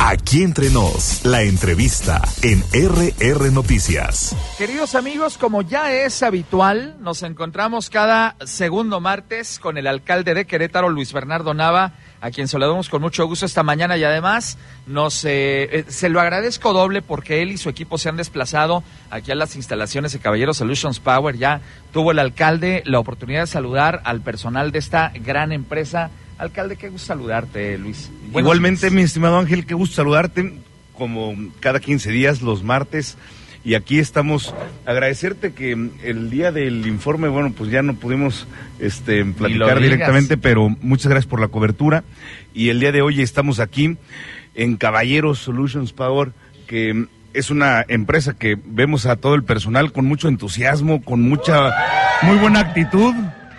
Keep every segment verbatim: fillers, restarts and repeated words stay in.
Aquí entre nos, la entrevista en R R Noticias. Queridos amigos, como ya es habitual, nos encontramos cada segundo martes con el alcalde de Querétaro, Luis Bernardo Nava, a quien saludamos con mucho gusto esta mañana, y además nos eh, eh, se lo agradezco doble porque él y su equipo se han desplazado aquí a las instalaciones de Caballero Solutions Power. Ya tuvo el alcalde la oportunidad de saludar al personal de esta gran empresa. Alcalde, qué gusto saludarte, Luis. Buenos Igualmente, días. mi estimado Ángel, qué gusto saludarte, como cada quince días, los martes, y aquí estamos. Agradecerte que el día del informe, bueno, pues ya no pudimos este, platicar directamente, pero muchas gracias por la cobertura, y el día de hoy estamos aquí en Caballero Solutions Power, que es una empresa que vemos a todo el personal con mucho entusiasmo, con mucha, muy buena actitud.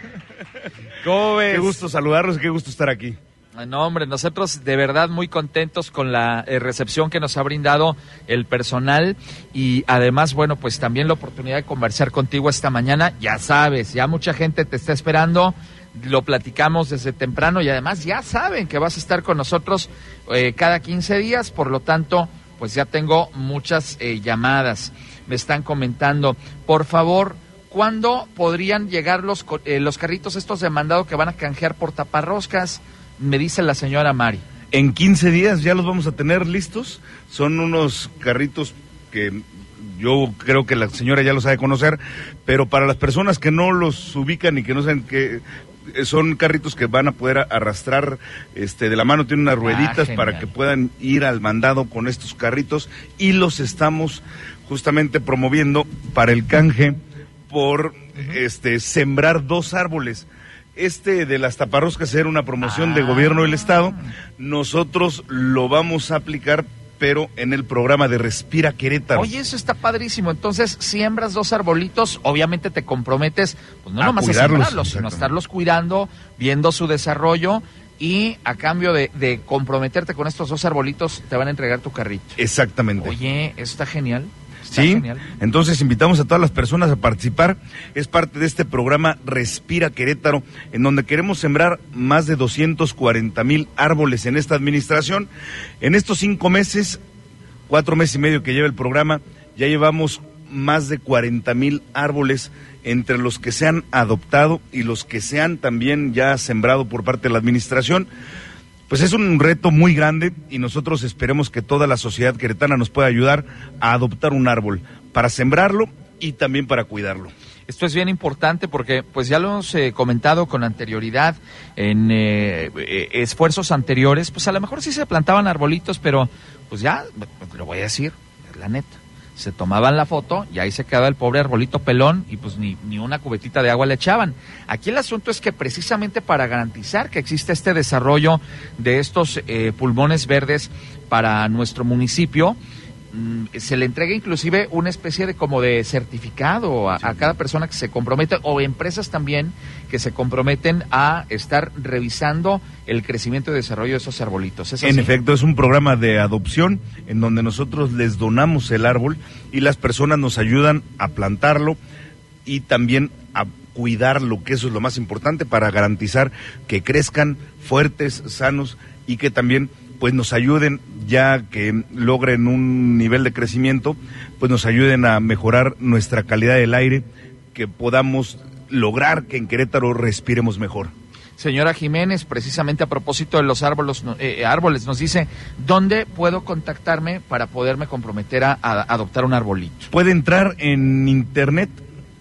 ¿Cómo ves? Qué gusto saludarlos, qué gusto estar aquí. No, hombre, nosotros de verdad muy contentos con la eh, recepción que nos ha brindado el personal, y además, bueno, pues también la oportunidad de conversar contigo esta mañana. Ya sabes, ya mucha gente te está esperando, lo platicamos desde temprano, y además ya saben que vas a estar con nosotros eh, cada quince días, por lo tanto, pues ya tengo muchas eh, llamadas. Me están comentando, por favor, ¿cuándo podrían llegar los, eh, los carritos estos de mandado que van a canjear por taparroscas? Me dice la señora Mari. En quince días ya los vamos a tener listos. Son unos carritos que yo creo que la señora ya los ha de conocer, pero para las personas que no los ubican y que no saben que son carritos que van a poder arrastrar este de la mano, tienen unas rueditas ah, para que puedan ir al mandado con estos carritos, y los estamos justamente promoviendo para el canje por uh-huh. este sembrar dos árboles. Este de las taparroscas era una promoción ah. de gobierno del estado. Nosotros lo vamos a aplicar, pero en el programa de Respira Querétaro. Oye, eso está padrísimo. Entonces, siembras dos arbolitos, obviamente te comprometes, pues no a nomás cuidarlos, a sembrarlos, sino a estarlos cuidando, viendo su desarrollo, y a cambio de, de comprometerte con estos dos arbolitos, te van a entregar tu carrito. Exactamente. Oye, eso está genial. Está sí, genial. Entonces invitamos a todas las personas a participar. Es parte de este programa Respira Querétaro, en donde queremos sembrar más de doscientos cuarenta mil árboles en esta administración. En estos cinco meses, cuatro meses y medio que lleva el programa, ya llevamos más de cuarenta mil árboles, entre los que se han adoptado y los que se han también ya sembrado por parte de la administración. Pues es un reto muy grande, y nosotros esperemos que toda la sociedad queretana nos pueda ayudar a adoptar un árbol, para sembrarlo y también para cuidarlo. Esto es bien importante porque pues ya lo hemos eh, comentado con anterioridad en eh, eh, esfuerzos anteriores. Pues a lo mejor sí se plantaban arbolitos, pero pues ya, lo voy a decir, es la neta. Se tomaban la foto y ahí se quedaba el pobre arbolito pelón, y pues ni, ni una cubetita de agua le echaban. Aquí el asunto es que precisamente para garantizar que existe este desarrollo de estos eh, pulmones verdes para nuestro municipio, mmm, se le entrega inclusive una especie de como de certificado a, sí. a cada persona que se compromete, o empresas también que se comprometen a estar revisando el crecimiento y desarrollo de esos arbolitos. ¿Es así? En efecto, es un programa de adopción en donde nosotros les donamos el árbol y las personas nos ayudan a plantarlo y también a cuidarlo, que eso es lo más importante para garantizar que crezcan fuertes, sanos, y que también pues nos ayuden, ya que logren un nivel de crecimiento, pues nos ayuden a mejorar nuestra calidad del aire, que podamos lograr que en Querétaro respiremos mejor. Señora Jiménez, precisamente a propósito de los árboles, eh, árboles nos dice, ¿dónde puedo contactarme para poderme comprometer a, a adoptar un arbolito? Puede entrar en internet,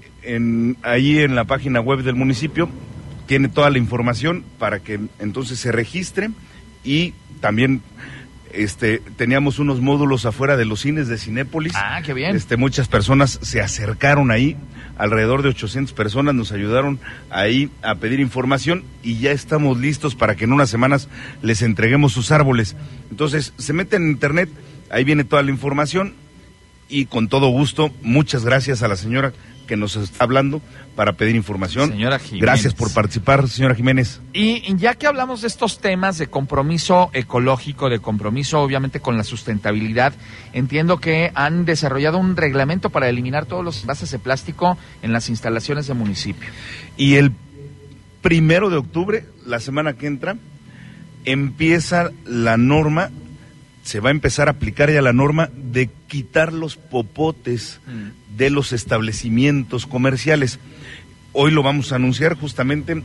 en, ahí en la página web del municipio, tiene toda la información para que entonces se registre, y también este teníamos unos módulos afuera de los cines de Cinépolis. Ah, qué bien. Este, muchas personas se acercaron ahí, alrededor de ochocientas personas nos ayudaron ahí a pedir información, y ya estamos listos para que en unas semanas les entreguemos sus árboles. Entonces, se meten en internet, ahí viene toda la información, y con todo gusto, muchas gracias a la señora que nos está hablando para pedir información. Señora Jiménez. Gracias por participar, señora Jiménez. Y ya que hablamos de estos temas de compromiso ecológico, de compromiso obviamente con la sustentabilidad, entiendo que han desarrollado un reglamento para eliminar todos los envases de plástico en las instalaciones del municipio. Y el primero de octubre, la semana que entra, empieza la norma se va a empezar a aplicar ya la norma de quitar los popotes mm. de los establecimientos comerciales. Hoy lo vamos a anunciar justamente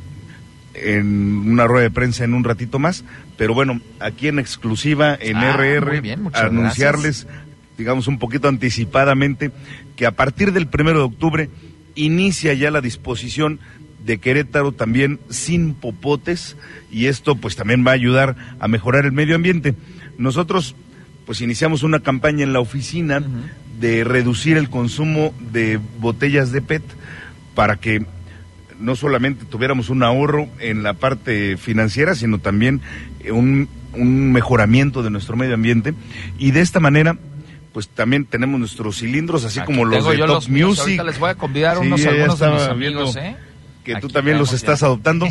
en una rueda de prensa en un ratito más, pero bueno, aquí en exclusiva en ah, R R, bien, anunciarles, gracias. digamos un poquito anticipadamente, que a partir del primero de octubre inicia ya la disposición de Querétaro también sin popotes, y esto pues también va a ayudar a mejorar el medio ambiente. Nosotros pues iniciamos una campaña en la oficina uh-huh. de reducir el consumo de botellas de P E T para que no solamente tuviéramos un ahorro en la parte financiera, sino también un, un mejoramiento de nuestro medio ambiente, y de esta manera pues también tenemos nuestros cilindros, así Aquí como los de Top los Music. Ahorita les voy a convidar sí, unos algunos de los amigos, ¿eh? Que Aquí tú también los estás ya. adoptando,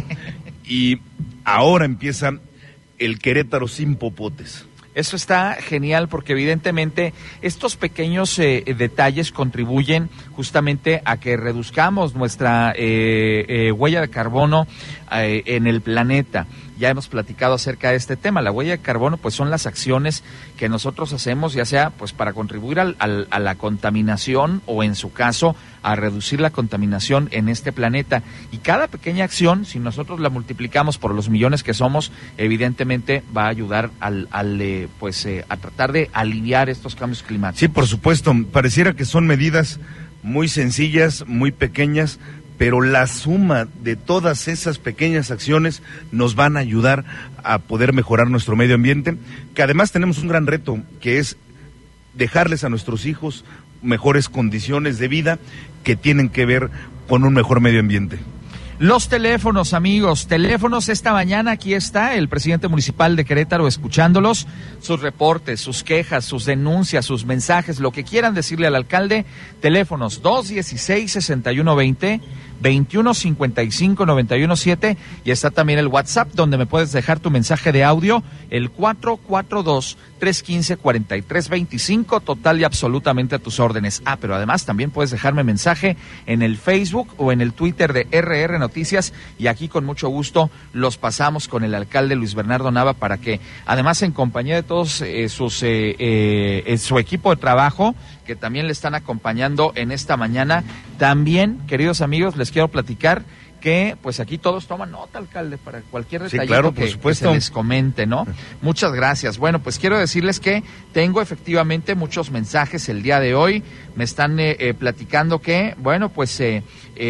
y ahora empieza el Querétaro sin popotes. Eso está genial, porque evidentemente estos pequeños eh, detalles contribuyen justamente a que reduzcamos nuestra eh, eh, huella de carbono eh, en el planeta. Ya hemos platicado acerca de este tema. La huella de carbono pues son las acciones que nosotros hacemos, ya sea pues para contribuir al, al, a la contaminación, o en su caso a reducir la contaminación en este planeta. Y cada pequeña acción, si nosotros la multiplicamos por los millones que somos, evidentemente va a ayudar al, al eh, pues eh, a tratar de aliviar estos cambios climáticos. Sí, por supuesto. Pareciera que son medidas muy sencillas, muy pequeñas, pero la suma de todas esas pequeñas acciones nos van a ayudar a poder mejorar nuestro medio ambiente, que además tenemos un gran reto, que es dejarles a nuestros hijos mejores condiciones de vida que tienen que ver con un mejor medio ambiente. Los teléfonos, amigos, teléfonos esta mañana, aquí está el presidente municipal de Querétaro escuchándolos, sus reportes, sus quejas, sus denuncias, sus mensajes, lo que quieran decirle al alcalde. Teléfonos dos dieciséis, sesenta y uno veinte, veintiuno cincuenta y cinco, noventa y uno siete, y está también el WhatsApp donde me puedes dejar tu mensaje de audio, el cuatro cuatro dos, tres uno cinco, cuatro tres dos cinco, total y absolutamente a tus órdenes. Ah, pero además también puedes dejarme mensaje en el Facebook o en el Twitter de R R Noticias, y aquí con mucho gusto los pasamos con el alcalde Luis Bernardo Nava, para que además en compañía de todos eh, sus eh, eh, su equipo de trabajo, que también le están acompañando en esta mañana, también, queridos amigos, les quiero platicar que pues aquí todos toman nota, alcalde, para cualquier detallito, sí, claro, que, que se les comente, ¿no? Muchas gracias. Bueno, pues quiero decirles que tengo efectivamente muchos mensajes el día de hoy. Me están eh, eh, platicando que, bueno, pues eh,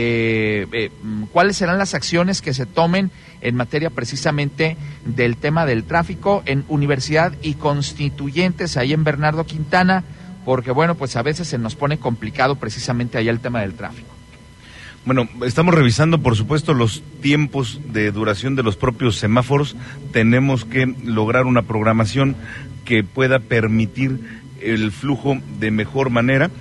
eh, eh, cuáles serán las acciones que se tomen en materia precisamente del tema del tráfico en Universidad y Constituyentes, ahí en Bernardo Quintana, porque bueno, pues a veces se nos pone complicado precisamente allá el tema del tráfico. Bueno, estamos revisando, por supuesto, los tiempos de duración de los propios semáforos. Tenemos que lograr una programación que pueda permitir el flujo de mejor manera.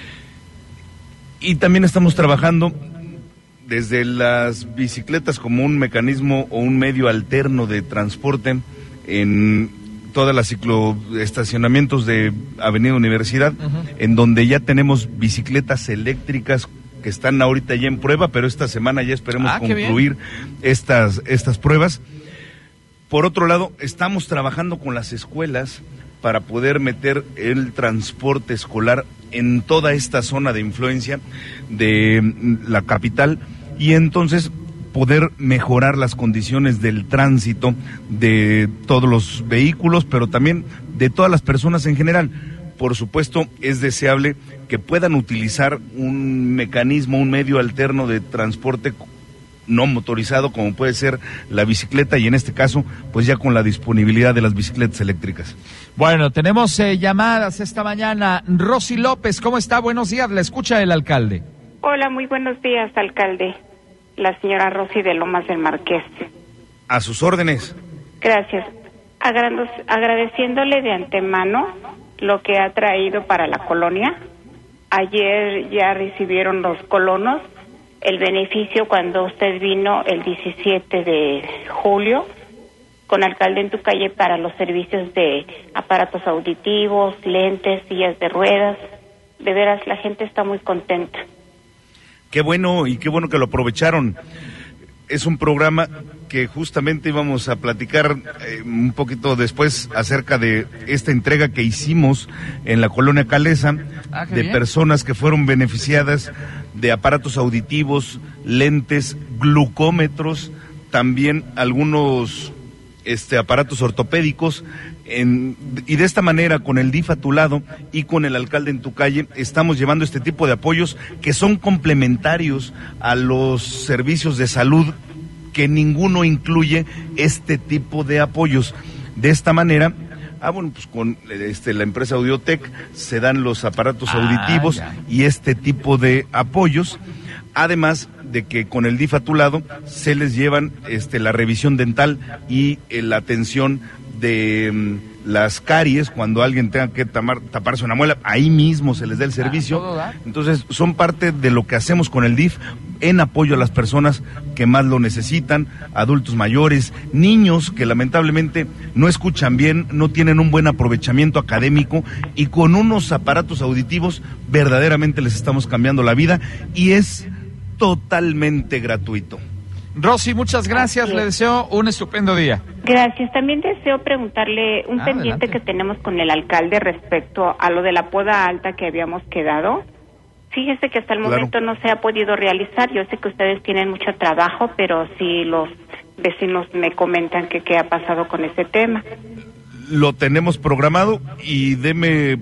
Y también estamos trabajando desde las bicicletas como un mecanismo o un medio alterno de transporte en todas las cicloestacionamientos de Avenida Universidad, uh-huh. en donde ya tenemos bicicletas eléctricas que están ahorita ya en prueba, pero esta semana ya esperemos ah, concluir estas, estas pruebas. Por otro lado, estamos trabajando con las escuelas para poder meter el transporte escolar en toda esta zona de influencia de la capital, y entonces poder mejorar las condiciones del tránsito de todos los vehículos, pero también de todas las personas en general. Por supuesto, es deseable que puedan utilizar un mecanismo, un medio alterno de transporte no motorizado, como puede ser la bicicleta, y en este caso, pues ya con la disponibilidad de las bicicletas eléctricas. Bueno, tenemos eh, llamadas esta mañana. Rosy López, ¿cómo está? Buenos días, la escucha el alcalde. Hola, muy buenos días, alcalde. La señora Rosy de Lomas del Marqués. A sus órdenes. Gracias. Agrando- agradeciéndole de antemano lo que ha traído para la colonia. Ayer ya recibieron los colonos el beneficio cuando usted vino el diecisiete de julio con alcalde en tu calle para los servicios de aparatos auditivos, lentes, sillas de ruedas. De veras, la gente está muy contenta. Qué bueno, y qué bueno que lo aprovecharon. es un programa que justamente íbamos a platicar eh, un poquito después acerca de esta entrega que hicimos en la colonia Calesa, ah, de bien. personas que fueron beneficiadas de aparatos auditivos, lentes, glucómetros, también algunos este, aparatos ortopédicos. En, y de esta manera, con el D I F a tu lado y con el alcalde en tu calle, estamos llevando este tipo de apoyos que son complementarios a los servicios de salud, que ninguno incluye este tipo de apoyos. De esta manera, ah, bueno, pues con este, la empresa Audiotech se dan los aparatos ah, auditivos ya. y este tipo de apoyos, además de que con el D I F a tu lado se les llevan este, la revisión dental y eh, la atención de um, las caries, cuando alguien tenga que tamar, taparse una muela, ahí mismo se les da el servicio. ¿todo da? Entonces, son parte de lo que hacemos con el D I F en apoyo a las personas que más lo necesitan, adultos mayores, niños que lamentablemente no escuchan bien, no tienen un buen aprovechamiento académico, y con unos aparatos auditivos verdaderamente les estamos cambiando la vida, y es totalmente gratuito. Rosy, muchas gracias, Así le es. deseo un estupendo día. Gracias. También deseo preguntarle un Ah, pendiente adelante. que tenemos con el alcalde respecto a lo de la poda alta que habíamos quedado. Fíjese que hasta el Claro. momento no se ha podido realizar. Yo sé que ustedes tienen mucho trabajo, pero sí los vecinos me comentan que qué ha pasado con ese tema. Lo tenemos programado, y deme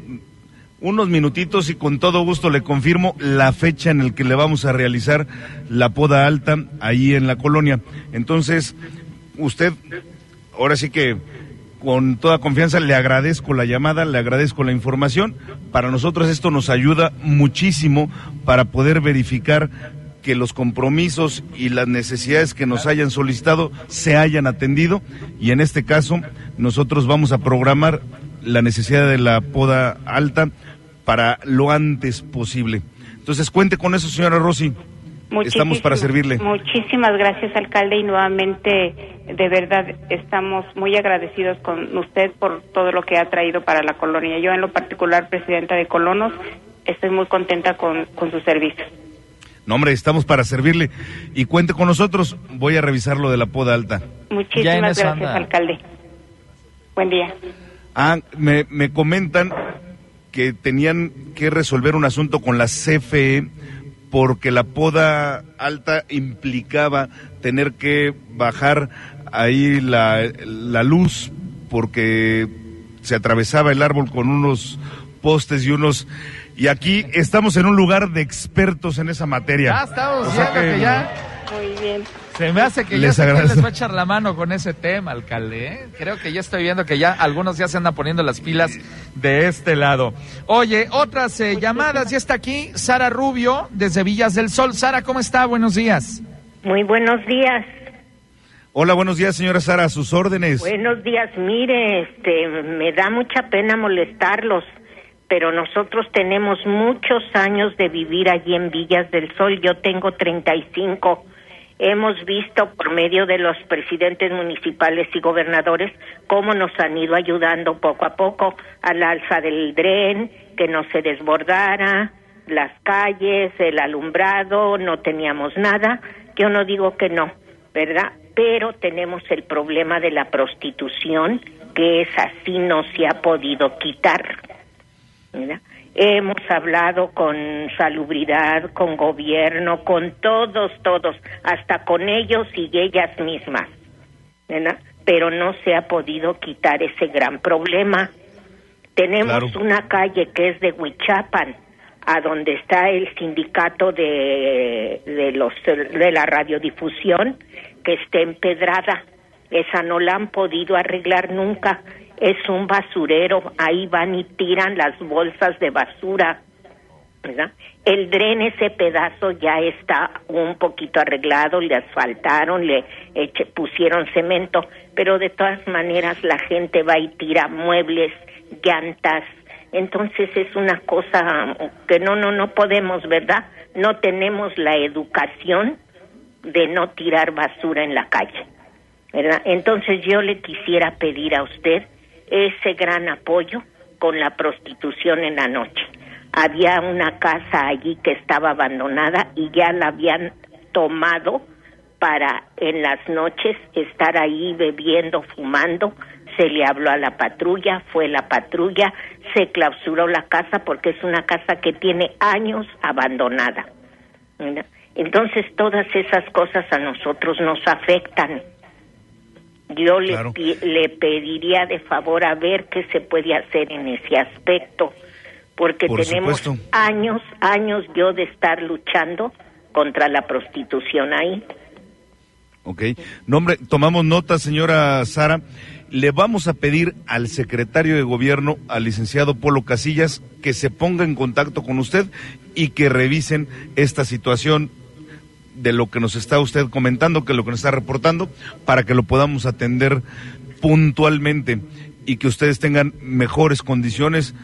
unos minutitos y con todo gusto le confirmo la fecha en el que le vamos a realizar la poda alta ahí en la colonia. Entonces, usted, ahora sí que con toda confianza le agradezco la llamada, le agradezco la información. Para nosotros esto nos ayuda muchísimo para poder verificar que los compromisos y las necesidades que nos hayan solicitado se hayan atendido, y en este caso nosotros vamos a programar la necesidad de la poda alta para lo antes posible. Entonces, cuente con eso, señora Rosy. Estamos para servirle. Muchísimas gracias, alcalde, y nuevamente, de verdad, estamos muy agradecidos con usted por todo lo que ha traído para la colonia. Yo, en lo particular, presidenta de Colonos, estoy muy contenta con, con sus servicios. No, hombre, estamos para servirle, y cuente con nosotros. Voy a revisar lo de la poda alta. Ya en Muchísimas eso gracias, anda. alcalde. Buen día. Ah, me, me comentan que tenían que resolver un asunto con la C F E, porque la poda alta implicaba tener que bajar ahí la, la luz, porque se atravesaba el árbol con unos postes y unos... Y aquí estamos en un lugar de expertos en esa materia. Ya estamos O sea viendo que, que ya Muy bien. se me hace que ya Les sé quién agradezco. les va a echar la mano con ese tema, alcalde, ¿eh? Creo que ya estoy viendo que ya algunos ya se andan poniendo las pilas de este lado. Oye, otras eh, llamadas, ya está aquí Sara Rubio desde Villas del Sol. Sara, ¿cómo está? Buenos días. Muy buenos días. Hola, buenos días, señora Sara, a sus órdenes. Buenos días. Mire, este, me da mucha pena molestarlos, pero nosotros tenemos muchos años de vivir allí en Villas del Sol. Yo tengo treinta y cinco. Hemos visto por medio de los presidentes municipales y gobernadores cómo nos han ido ayudando poco a poco al alza del dren, que no se desbordara, las calles, el alumbrado, no teníamos nada. Yo no digo que no, ¿verdad? Pero tenemos el problema de la prostitución, que es así, no se ha podido quitar, ¿verdad? Hemos hablado con Salubridad, con gobierno, con todos, todos, hasta con ellos y ellas mismas, ¿verdad? Pero no se ha podido quitar ese gran problema. Tenemos Claro. una calle que es de Huichapan, a donde está el sindicato de, de los de la radiodifusión, que está empedrada. Esa no la han podido arreglar nunca. Es un basurero, ahí van y tiran las bolsas de basura, ¿verdad? El dren, ese pedazo ya está un poquito arreglado, le asfaltaron, le eche, pusieron cemento, pero de todas maneras la gente va y tira muebles, llantas. Entonces es una cosa que no, no, no podemos, ¿verdad? No tenemos la educación de no tirar basura en la calle, ¿verdad? Entonces yo le quisiera pedir a usted ese gran apoyo con la prostitución en la noche. Había una casa allí que estaba abandonada y ya la habían tomado para en las noches estar ahí bebiendo, fumando. Se le habló a la patrulla, fue la patrulla, se clausuró la casa porque es una casa que tiene años abandonada. Entonces todas esas cosas a nosotros nos afectan. Yo claro. le, le pediría de favor a ver qué se puede hacer en ese aspecto, porque Por tenemos supuesto. años, años yo de estar luchando contra la prostitución ahí. Ok, nombre, tomamos nota, señora Sara. Le vamos a pedir al secretario de Gobierno, al licenciado Polo Casillas, que se ponga en contacto con usted y que revisen esta situación de lo que nos está usted comentando, que lo que nos está reportando, para que lo podamos atender puntualmente y que ustedes tengan mejores condiciones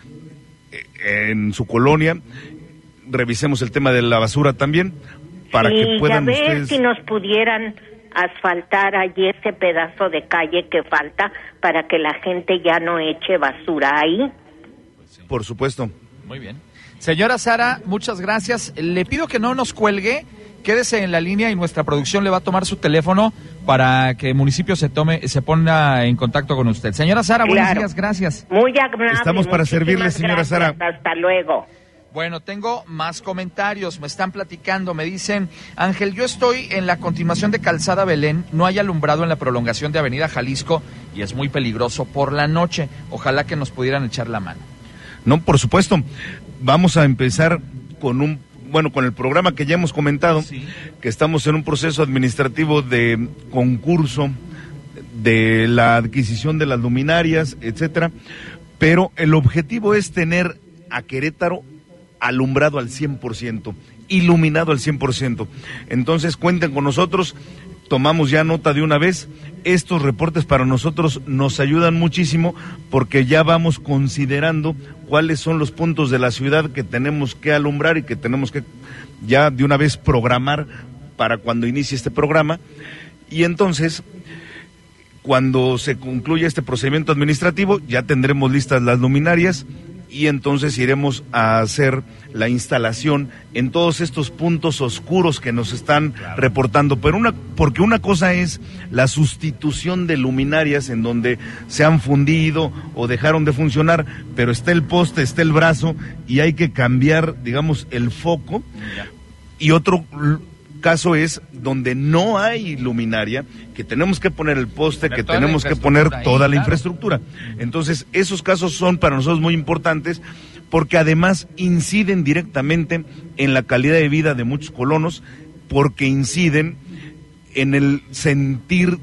en su colonia. Revisemos el tema de la basura también, para sí, que puedan ya ver ustedes... si nos pudieran asfaltar allí ese pedazo de calle que falta para que la gente ya no eche basura ahí. Por supuesto. Muy bien. Señora Sara, muchas gracias. Le pido que no nos cuelgue, quédese en la línea y nuestra producción le va a tomar su teléfono para que el municipio se tome, se ponga en contacto con usted. Señora Sara, claro. buenos días, gracias. Muy amable. Estamos para servirle, señora gracias. Sara. Hasta luego. Bueno, tengo más comentarios, me están platicando, me dicen, Ángel, yo estoy en la continuación de Calzada Belén, no hay alumbrado en la prolongación de Avenida Jalisco y es muy peligroso por la noche, ojalá que nos pudieran echar la mano. No, por supuesto, vamos a empezar con un, bueno, con el programa que ya hemos comentado, sí. que estamos en un proceso administrativo de concurso de la adquisición de las luminarias, etcétera, pero el objetivo es tener a Querétaro alumbrado al cien por ciento, iluminado al cien por ciento. Entonces cuenten con nosotros, tomamos ya nota de una vez. Estos reportes para nosotros nos ayudan muchísimo porque ya vamos considerando cuáles son los puntos de la ciudad que tenemos que alumbrar y que tenemos que ya de una vez programar para cuando inicie este programa. Y entonces, cuando se concluya este procedimiento administrativo, ya tendremos listas las luminarias y entonces iremos a hacer la instalación en todos estos puntos oscuros que nos están claro. reportando, pero una, porque una cosa es la sustitución de luminarias en donde se han fundido o dejaron de funcionar, pero está el poste, está el brazo y hay que cambiar, digamos, el foco. Ya. Y otro caso es donde no hay luminaria, que tenemos que poner el poste, que tenemos que poner toda la infraestructura. Entonces, esos casos son para nosotros muy importantes porque además inciden directamente en la calidad de vida de muchos colonos, porque inciden en el sentirse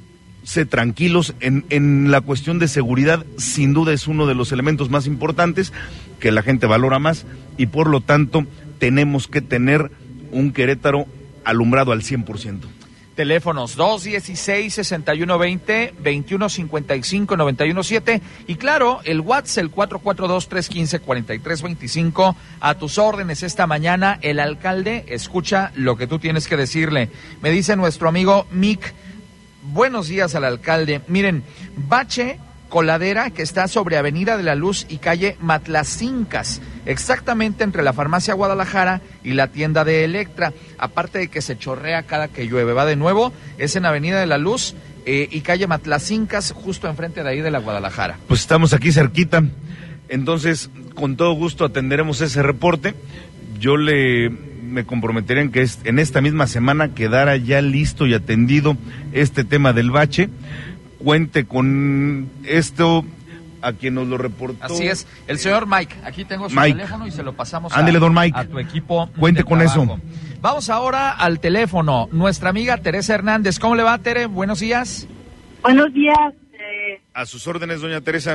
tranquilos, en, en la cuestión de seguridad. Sin duda es uno de los elementos más importantes que la gente valora más y por lo tanto tenemos que tener un Querétaro alumbrado al cien por ciento. Teléfonos dos dieciséis, sesenta y uno veinte, veintiuno cincuenta y cinco, noventa y uno siete y claro, el WhatsApp, el cuatro cuatro dos, tres uno cinco, cuatro tres dos cinco. A tus órdenes esta mañana, el alcalde escucha lo que tú tienes que decirle. Me dice nuestro amigo Mick, buenos días al alcalde. Miren, bache, coladera que está sobre Avenida de la Luz y calle Matlacincas, exactamente entre la farmacia Guadalajara y la tienda de Electra, aparte de que se chorrea cada que llueve. Va de nuevo, es en Avenida de la Luz eh, y calle Matlacincas, justo enfrente de ahí de la Guadalajara. Pues estamos aquí cerquita, entonces con todo gusto atenderemos ese reporte. Yo le me comprometería en que es, en esta misma semana quedara ya listo y atendido este tema del bache. Cuente con esto, a quien nos lo reportó. Así es, el señor Mike, aquí tengo su Mike. teléfono y se lo pasamos Ándele, a, don Mike. a tu equipo. Cuente con trabajo. eso. Vamos ahora al teléfono, nuestra amiga Teresa Hernández. ¿Cómo le va, Tere? Buenos días. Buenos días. Eh, a sus órdenes, doña Teresa.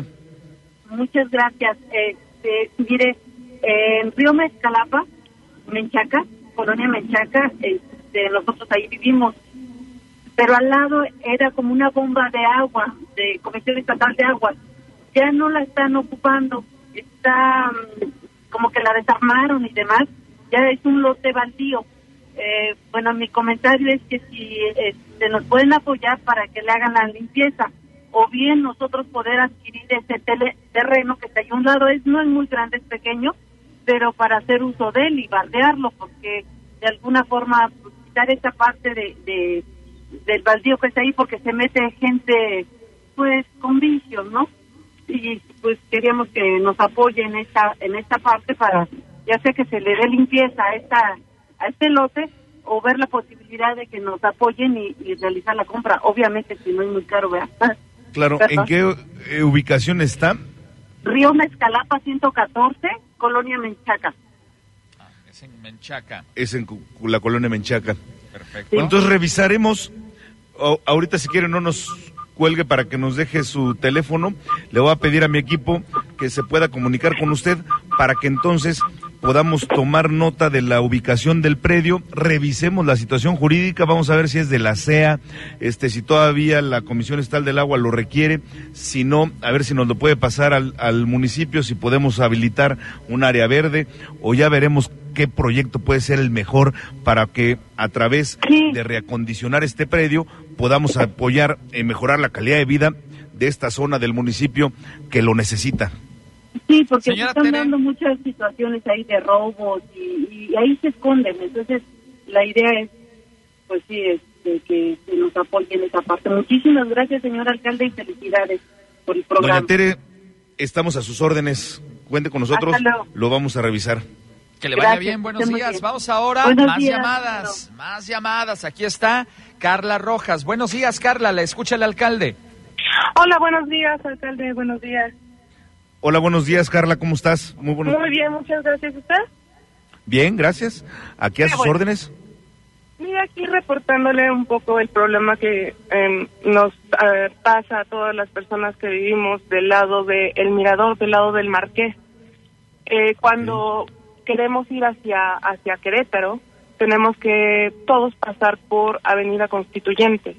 Muchas gracias. Este, mire, eh, en Río Mezcalapa, Menchaca, Colonia Menchaca, este, nosotros ahí vivimos. Pero al lado era como una bomba de agua, de Comisión Estatal de Aguas. Ya no la están ocupando, está um, como que la desarmaron y demás, ya es un lote baldío. Eh, bueno, mi comentario es que si este, nos pueden apoyar para que le hagan la limpieza, o bien nosotros poder adquirir ese tele, terreno que está ahí a un lado, es, no es muy grande, es pequeño, pero para hacer uso de él y bardearlo, porque de alguna forma rehabilitar esta parte de, de del baldío que está ahí, porque se mete gente pues con vicios, ¿no? Y pues queríamos que nos apoye en esta en esta parte para ya sea que se le dé limpieza a esta a este lote, o ver la posibilidad de que nos apoyen y, y realizar la compra. Obviamente si no es muy caro, ¿verdad? Claro. ¿En qué eh, ubicación está? Río Mezcalapa ciento catorce, Colonia Menchaca. Ah, es en Menchaca. Es en cu- la colonia Menchaca. Perfecto. Bueno, entonces revisaremos. O, ahorita si quiere no nos cuelgue para que nos deje su teléfono. Le voy a pedir a mi equipo que se pueda comunicar con usted para que entonces podamos tomar nota de la ubicación del predio, revisemos la situación jurídica, vamos a ver si es de la C E A, este, si todavía la Comisión Estatal del Agua lo requiere, si no, a ver si nos lo puede pasar al, al municipio, si podemos habilitar un área verde, o ya veremos qué proyecto puede ser el mejor para que a través Sí. de reacondicionar este predio podamos apoyar en mejorar la calidad de vida de esta zona del municipio que lo necesita. Sí, porque Señora se están Tere. dando muchas situaciones ahí de robos y, y ahí se esconden. Entonces, la idea es, pues sí, este, que se nos apoye en esa parte. Muchísimas gracias, señor alcalde, y felicidades por el programa. Doña Tere, estamos a sus órdenes. Cuente con nosotros, Hasta luego. lo vamos a revisar. Que le vaya Gracias, bien, buenos esté muy días. bien. Vamos ahora, Buenos más días, llamadas, más llamadas. Aquí está Carla Rojas. Buenos días, Carla, le escucha el alcalde. Hola, buenos días, alcalde, buenos días. Hola, buenos días, Carla, ¿cómo estás? Muy buenos. Muy bien, muchas gracias. ¿Usted? Bien, gracias. Aquí a Qué sus bueno. órdenes. Mira, aquí reportándole un poco el problema que eh, nos eh, pasa a todas las personas que vivimos del lado del Mirador, del lado del Marqués. Eh, cuando queremos ir hacia hacia Querétaro, tenemos que todos pasar por Avenida Constituyentes.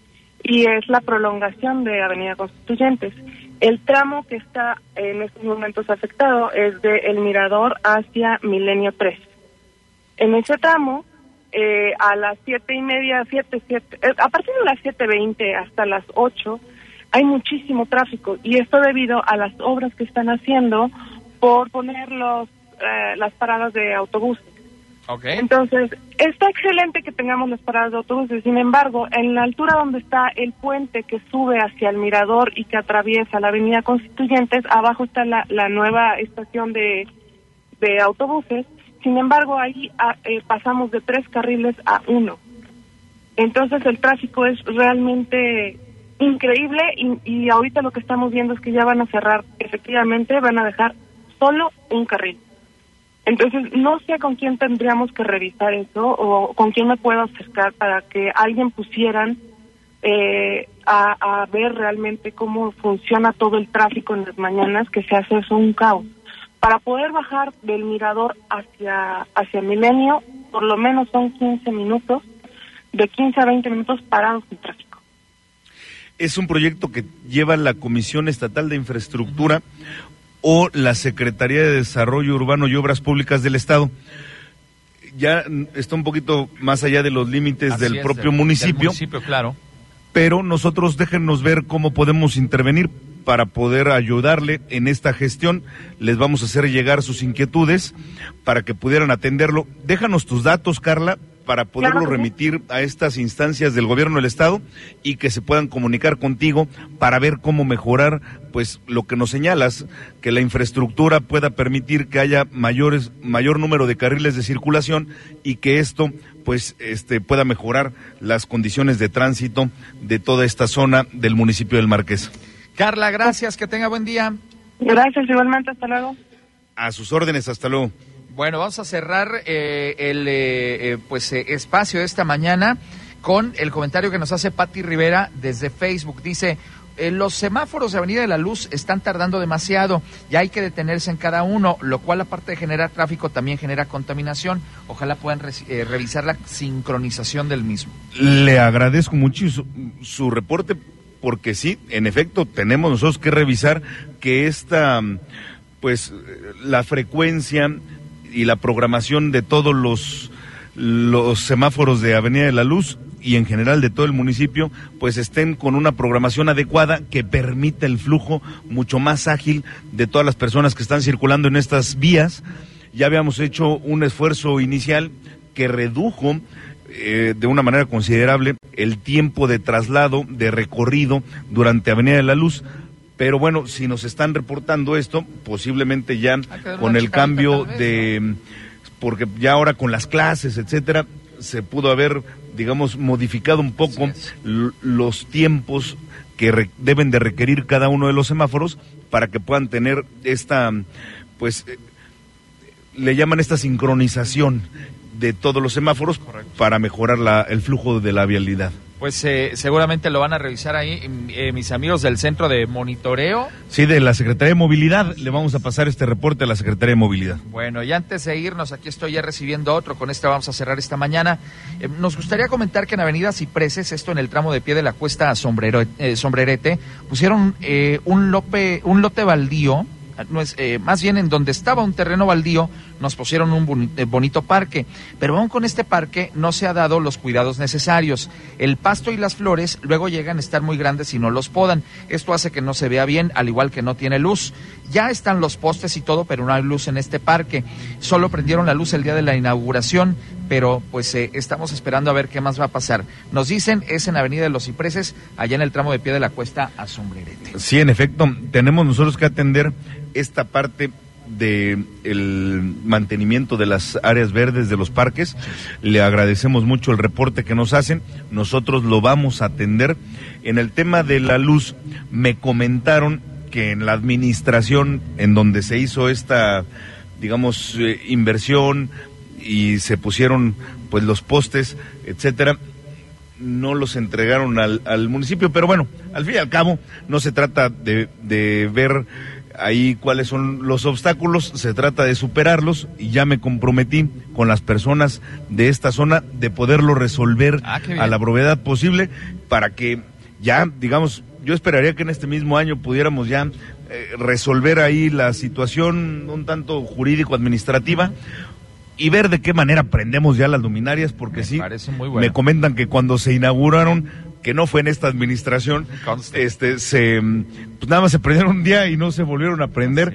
Y es la prolongación de Avenida Constituyentes. El tramo que está en estos momentos afectado es de El Mirador hacia Milenio tres. En ese tramo, eh, a las siete y media, siete, siete, eh, a partir de las siete veinte hasta las ocho, hay muchísimo tráfico, y esto debido a las obras que están haciendo por poner los, eh, las paradas de autobuses. Okay. Entonces, está excelente que tengamos las paradas de autobuses, sin embargo, en la altura donde está el puente que sube hacia el Mirador y que atraviesa la avenida Constituyentes, abajo está la, la nueva estación de, de autobuses, sin embargo, ahí a, eh, pasamos de tres carriles a uno. Entonces, el tráfico es realmente increíble, y, y ahorita lo que estamos viendo es que ya van a cerrar, efectivamente, van a dejar solo un carril. Entonces, no sé con quién tendríamos que revisar eso, o con quién me puedo acercar para que alguien pusieran eh, a, a ver realmente cómo funciona todo el tráfico en las mañanas, que se hace eso un caos. Para poder bajar del Mirador hacia, hacia Milenio, por lo menos son quince minutos, de quince a veinte minutos parados en tráfico. Es un proyecto que lleva la Comisión Estatal de Infraestructura o la Secretaría de Desarrollo Urbano y Obras Públicas del Estado. Ya está un poquito más allá de los límites Así del es, propio del- municipio, del municipio, claro. pero nosotros déjennos ver cómo podemos intervenir para poder ayudarle en esta gestión. Les vamos a hacer llegar sus inquietudes para que pudieran atenderlo. Déjanos tus datos, Carla, para poderlo Claro que sí. remitir a estas instancias del gobierno del Estado y que se puedan comunicar contigo para ver cómo mejorar, pues, lo que nos señalas, que la infraestructura pueda permitir que haya mayores, mayor número de carriles de circulación y que esto, pues, este, pueda mejorar las condiciones de tránsito de toda esta zona del municipio del Marqués. Carla, gracias, que tenga buen día. Gracias, igualmente, hasta luego. A sus órdenes, hasta luego. Bueno, vamos a cerrar eh, el eh, eh, pues eh, espacio de esta mañana con el comentario que nos hace Patti Rivera desde Facebook. Dice, eh, los semáforos de Avenida de la Luz están tardando demasiado y hay que detenerse en cada uno, lo cual aparte de generar tráfico también genera contaminación. Ojalá puedan re eh, revisar la sincronización del mismo. Le agradezco mucho su, su reporte, porque sí, en efecto, tenemos nosotros que revisar que esta, pues, la frecuencia y la programación de todos los, los semáforos de Avenida de la Luz y en general de todo el municipio, pues estén con una programación adecuada que permita el flujo mucho más ágil de todas las personas que están circulando en estas vías. Ya habíamos hecho un esfuerzo inicial que redujo eh, de una manera considerable el tiempo de traslado, de recorrido durante Avenida de la Luz. Pero bueno, si nos están reportando esto, posiblemente ya con el cambio vez, de, ¿no? Porque ya ahora con las clases, etcétera, se pudo haber, digamos, modificado un poco l- los tiempos que re- deben de requerir cada uno de los semáforos para que puedan tener esta, pues, eh, le llaman esta sincronización de todos los semáforos. Correcto. Para mejorar la, el flujo de la vialidad. Pues eh, seguramente lo van a revisar ahí eh, mis amigos del Centro de Monitoreo. Sí, de la Secretaría de Movilidad. Le vamos a pasar este reporte a la Secretaría de Movilidad. Bueno, y antes de irnos, aquí estoy ya recibiendo otro. Con este vamos a cerrar esta mañana. Eh, nos gustaría comentar que en Avenida Cipreses, esto en el tramo de pie de la cuesta a Sombrero, eh, Sombrerete, pusieron eh, un, lope, un lote baldío. No es, eh, más bien en donde estaba un terreno baldío nos pusieron un boni- eh, bonito parque, pero aún con este parque no se ha dado los cuidados necesarios. El pasto y las flores luego llegan a estar muy grandes y no los podan. Esto hace que no se vea bien, al igual que no tiene luz. Ya están los postes y todo, pero no hay luz en este parque. Solo prendieron la luz el día de la inauguración, pero pues eh, estamos esperando a ver qué más va a pasar. Nos dicen, es en Avenida de los Cipreses, allá en el tramo de pie de la cuesta a Sombrerete. Sí, en efecto, tenemos nosotros que atender esta parte de el mantenimiento de las áreas verdes de los parques. Le agradecemos mucho el reporte que nos hacen, nosotros lo vamos a atender. En el tema de la luz, me comentaron que en la administración en donde se hizo esta, digamos, eh, inversión y se pusieron pues los postes, etcétera, no los entregaron al, al municipio, pero bueno, al fin y al cabo no se trata de, de ver ahí cuáles son los obstáculos, se trata de superarlos, y ya me comprometí con las personas de esta zona de poderlo resolver ah, a la brevedad posible, para que ya, digamos, yo esperaría que en este mismo año pudiéramos ya eh, resolver ahí la situación un tanto jurídico-administrativa y ver de qué manera prendemos ya las luminarias, porque me sí, me comentan que cuando se inauguraron, que no fue en esta administración, Conste. este se pues nada más se prendieron un día y no se volvieron a prender.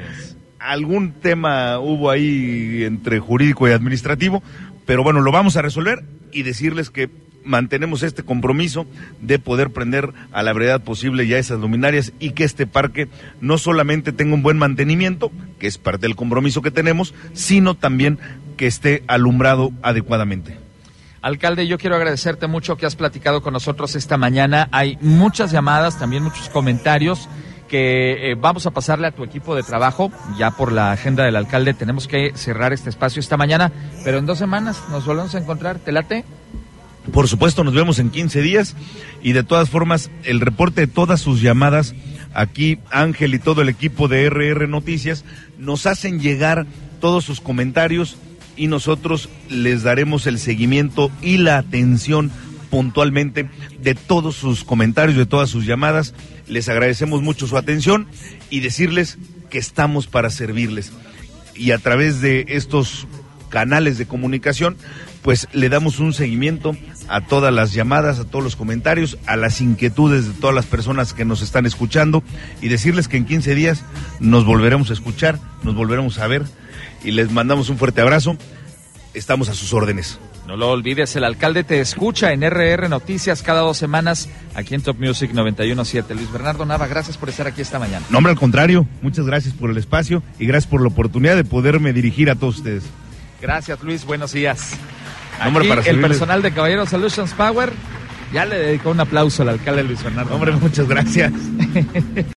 Algún tema hubo ahí entre jurídico y administrativo, pero bueno, lo vamos a resolver y decirles que mantenemos este compromiso de poder prender a la brevedad posible ya esas luminarias, y que este parque no solamente tenga un buen mantenimiento, que es parte del compromiso que tenemos, sino también que esté alumbrado adecuadamente. Alcalde, yo quiero agradecerte mucho que has platicado con nosotros esta mañana. Hay muchas llamadas, también muchos comentarios que eh, vamos a pasarle a tu equipo de trabajo. Ya por la agenda del alcalde tenemos que cerrar este espacio esta mañana, pero en dos semanas nos volvemos a encontrar. ¿Te late? Por supuesto, nos vemos en quince días, y de todas formas, el reporte de todas sus llamadas, aquí Ángel y todo el equipo de R R Noticias nos hacen llegar todos sus comentarios, y nosotros les daremos el seguimiento y la atención puntualmente de todos sus comentarios, de todas sus llamadas. Les agradecemos mucho su atención y decirles que estamos para servirles. Y a través de estos canales de comunicación, pues le damos un seguimiento a todas las llamadas, a todos los comentarios, a las inquietudes de todas las personas que nos están escuchando, y decirles que en quince días nos volveremos a escuchar, nos volveremos a ver, y les mandamos un fuerte abrazo. Estamos a sus órdenes. No lo olvides, el alcalde te escucha en R R Noticias cada dos semanas aquí en Top Music noventa y uno punto siete. Luis Bernardo Nava, gracias por estar aquí esta mañana. No, hombre, al contrario, muchas gracias por el espacio y gracias por la oportunidad de poderme dirigir a todos ustedes. Gracias, Luis, buenos días. Hombre, para el personal de Caballero Solutions Power ya le dedicó un aplauso al alcalde Luis Bernardo. Hombre, muchas gracias.